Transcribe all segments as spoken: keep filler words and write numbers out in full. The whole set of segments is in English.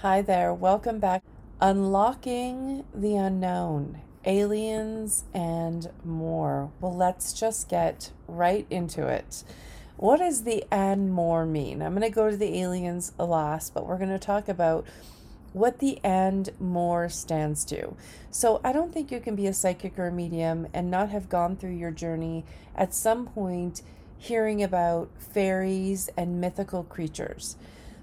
Hi there, welcome back. Unlocking the unknown, aliens, and more. Well, let's just get right into it. What does the and more mean? I'm going to go to the aliens last, but we're going to talk about what the and more stands to. So, I don't think you can be a psychic or a medium and not have gone through your journey at some point hearing about fairies and mythical creatures.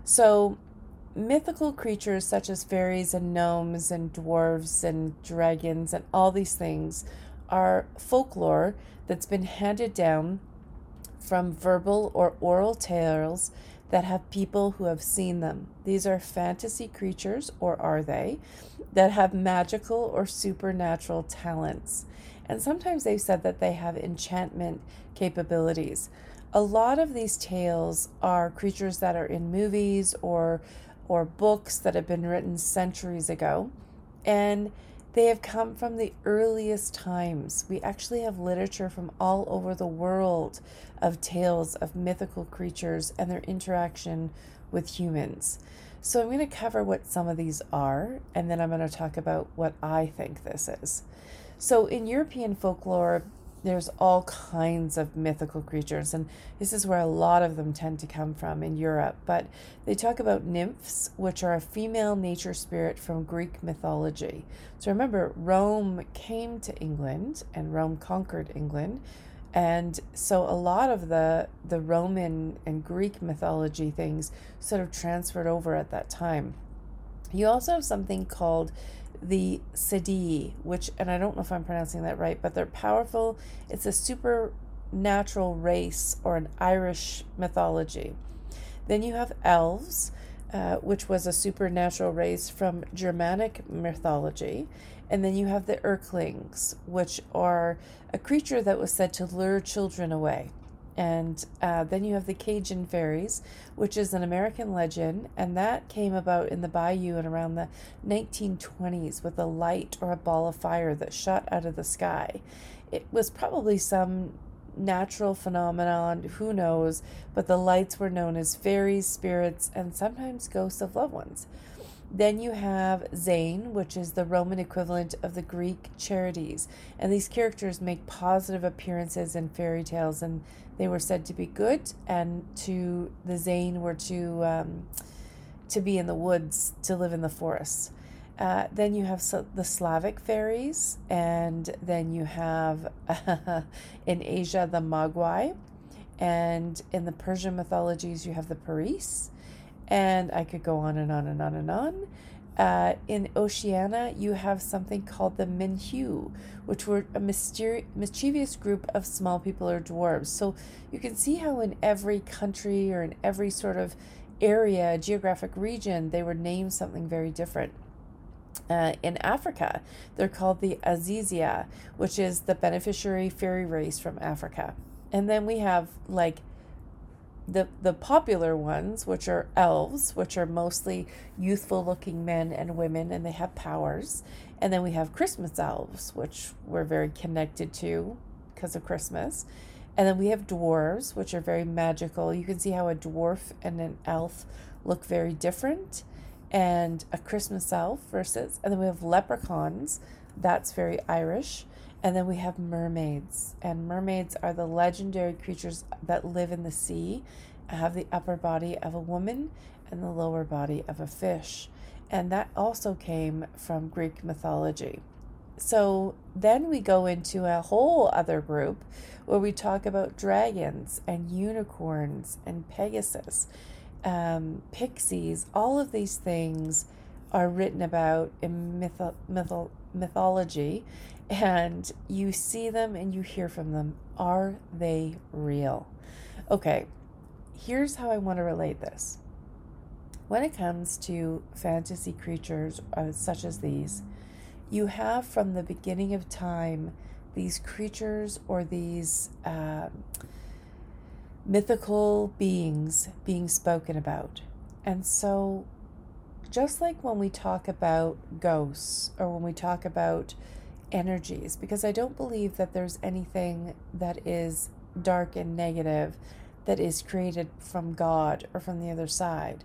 So, mythical creatures such as fairies and gnomes and dwarves and dragons and all these things are folklore that's been handed down from verbal or oral tales that have people who have seen them. These are fantasy creatures, or are they, that have magical or supernatural talents. And sometimes they've said that they have enchantment capabilities. A lot of these tales are creatures that are in movies or or books that have been written centuries ago, and they have come from the earliest times. We actually have literature from all over the world of tales of mythical creatures and their interaction with humans. So I'm going to cover what some of these are, and then I'm going to talk about what I think this is. So in European folklore, there's all kinds of mythical creatures, and this is where a lot of them tend to come from in Europe. But they talk about nymphs, which are a female nature spirit from Greek mythology. So remember, Rome came to England, and Rome conquered England. And so a lot of the, the Roman and Greek mythology things sort of transferred over at that time. You also have something called the Sidhe, which, and I don't know if I'm pronouncing that right, but they're powerful. It's a supernatural race or an Irish mythology. Then you have elves, uh, which was a supernatural race from Germanic mythology. And then you have the Erklings, which are a creature that was said to lure children away. And uh, then you have the Cajun fairies, which is an American legend, and that came about in the bayou in around the nineteen twenties with a light or a ball of fire that shot out of the sky. It was probably some natural phenomenon, who knows, but the lights were known as fairies, spirits, and sometimes ghosts of loved ones. Then you have Zane, which is the Roman equivalent of the Greek Charities. And these characters make positive appearances in fairy tales, and they were said to be good, and to the Zane were to um, to be in the woods, to live in the forests. Uh, then you have so, the Slavic fairies, and then you have in Asia the Mogwai, and in the Persian mythologies you have the Paris. And I could go on and on and on and on. Uh, in Oceania, you have something called the Minhu, which were a mysteri- mischievous group of small people or dwarves. So you can see how in every country or in every sort of area, geographic region, they were named something very different. Uh, in Africa, they're called the Azizia, which is the beneficiary fairy race from Africa. And then we have like The, the popular ones, which are elves, which are mostly youthful looking men and women, and they have powers. And then we have Christmas elves, which we're very connected to because of Christmas. And then we have dwarves, which are very magical. You can see how a dwarf and an elf look very different. And a Christmas elf versus, and then we have leprechauns. That's very Irish. And then we have mermaids, and mermaids are the legendary creatures that live in the sea, have the upper body of a woman and the lower body of a fish. And that also came from Greek mythology. So then we go into a whole other group where we talk about dragons and unicorns and Pegasus, um, pixies. All of these things are written about in mytho- mytho- mythology, and you see them and you hear from them. Are they real? Okay, here's how I want to relate this. When it comes to fantasy creatures uh, such as these, you have from the beginning of time these creatures or these uh, mythical beings being spoken about. And so just like when we talk about ghosts or when we talk about energies, because I don't believe that there's anything that is dark and negative that is created from God or from the other side.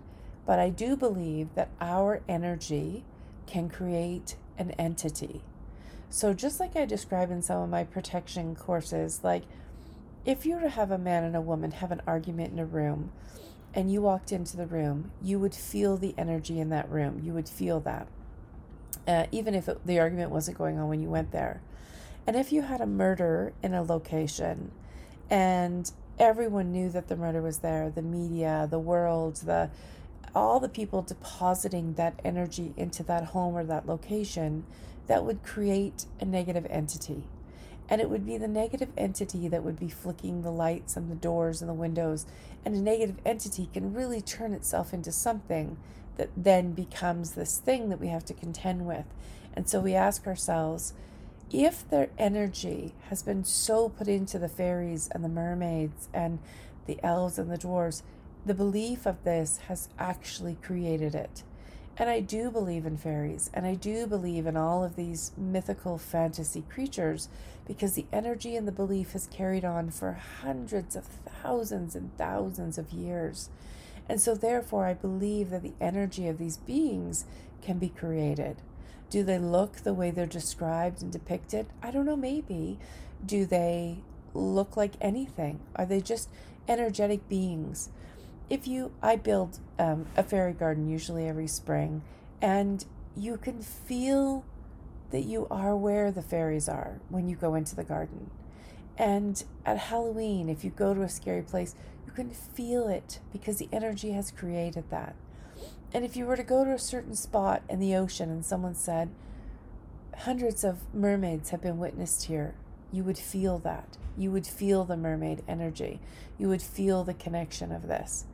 But I do believe that our energy can create an entity. So just like I describe in some of my protection courses, like if you were to have a man and a woman have an argument in a room and you walked into the room, you would feel the energy in that room. You would feel that. Uh, even if it, the argument wasn't going on when you went there. And if you had a murder in a location and everyone knew that the murder was there, the media, the world, the all the people depositing that energy into that home or that location, that would create a negative entity. And it would be the negative entity that would be flicking the lights and the doors and the windows. And a negative entity can really turn itself into something that then becomes this thing that we have to contend with. And so we ask ourselves, if their energy has been so put into the fairies and the mermaids and the elves and the dwarves, the belief of this has actually created it. And I do believe in fairies, and I do believe in all of these mythical fantasy creatures, because the energy and the belief has carried on for hundreds of thousands and thousands of years. And so therefore I believe that the energy of these beings can be created. Do they look the way they're described and depicted? I don't know, maybe. Do they look like anything? Are they just energetic beings? If you, I build um, a fairy garden usually every spring, and you can feel that you are where the fairies are when you go into the garden. And at Halloween, if you go to a scary place, you can feel it because the energy has created that. And if you were to go to a certain spot in the ocean and someone said, hundreds of mermaids have been witnessed here, you would feel that. You would feel the mermaid energy. You would feel the connection of this.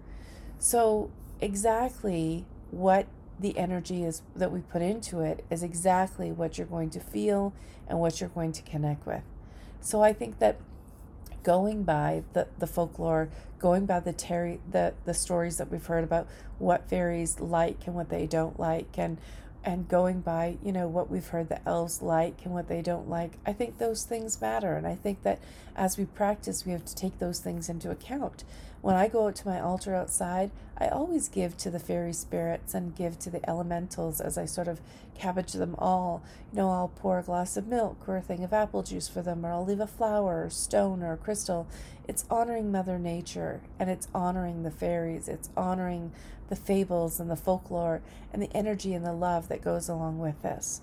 So exactly what the energy is that we put into it is exactly what you're going to feel and what you're going to connect with. So I think that going by the, the folklore, going by the terry the, the stories that we've heard about what fairies like and what they don't like, and and going by, you know, what we've heard the elves like and what they don't like, I think those things matter. And I think that as we practice, we have to take those things into account. When I go out to my altar outside, I always give to the fairy spirits and give to the elementals as I sort of cabbage them all. You know, I'll pour a glass of milk or a thing of apple juice for them, or I'll leave a flower or stone or a crystal. It's honoring Mother Nature, and it's honoring the fairies. It's honoring the fables and the folklore and the energy and the love that goes along with this.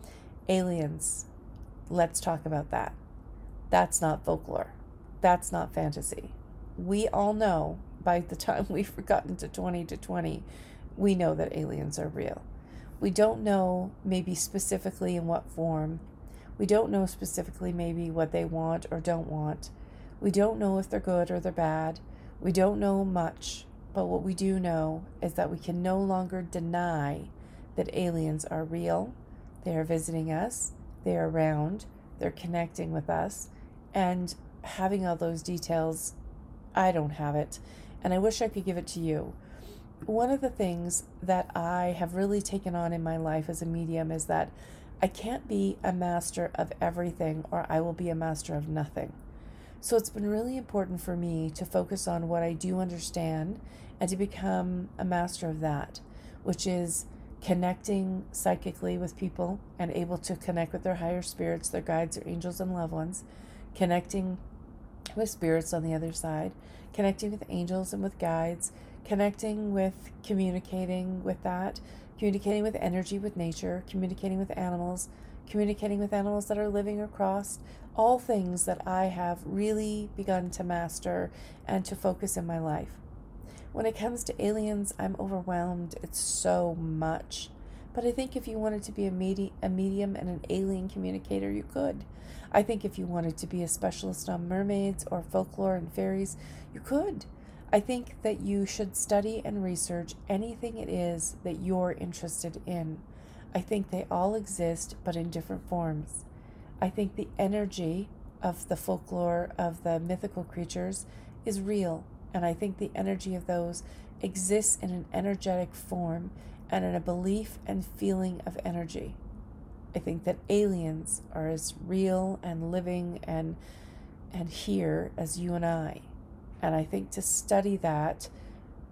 Aliens, let's talk about that. That's not folklore. That's not fantasy. We all know, by the time we've gotten to twenty to twenty, we know that aliens are real. We don't know maybe specifically in what form. We don't know specifically maybe what they want or don't want. We don't know if they're good or they're bad. We don't know much, but what we do know is that we can no longer deny that aliens are real. They are visiting us. They are around. They're connecting with us. And having all those details, I don't have it, and I wish I could give it to you. One of the things that I have really taken on in my life as a medium is that I can't be a master of everything, or I will be a master of nothing. So it's been really important for me to focus on what I do understand and to become a master of that, which is connecting psychically with people and able to connect with their higher spirits, their guides, their angels and loved ones, connecting with spirits on the other side, connecting with angels and with guides, connecting with communicating with that, communicating with energy, with nature, communicating with animals, communicating with animals that are living or crossed, all things that I have really begun to master and to focus in my life. When it comes to aliens, I'm overwhelmed. It's so much. But I think if you wanted to be a, medi- a medium and an alien communicator, you could. I think if you wanted to be a specialist on mermaids or folklore and fairies, you could. I think that you should study and research anything it is that you're interested in. I think they all exist, but in different forms. I think the energy of the folklore, of the mythical creatures, is real. And I think the energy of those exists in an energetic form and in a belief and feeling of energy. I think that aliens are as real and living and and here as you and I. And I think to study that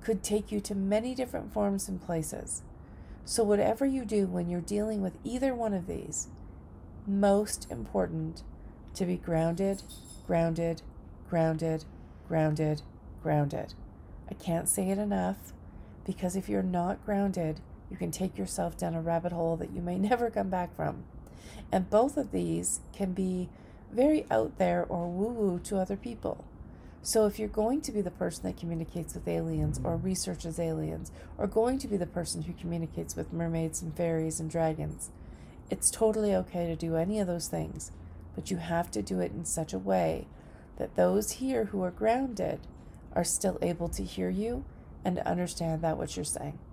could take you to many different forms and places. So whatever you do when you're dealing with either one of these, most important to be grounded, grounded, grounded, grounded, grounded. I can't say it enough, because if you're not grounded, you can take yourself down a rabbit hole that you may never come back from. And both of these can be very out there or woo-woo to other people. So if you're going to be the person that communicates with aliens or researches aliens, or going to be the person who communicates with mermaids and fairies and dragons, it's totally okay to do any of those things, but you have to do it in such a way that those here who are grounded are still able to hear you and to understand that what you're saying.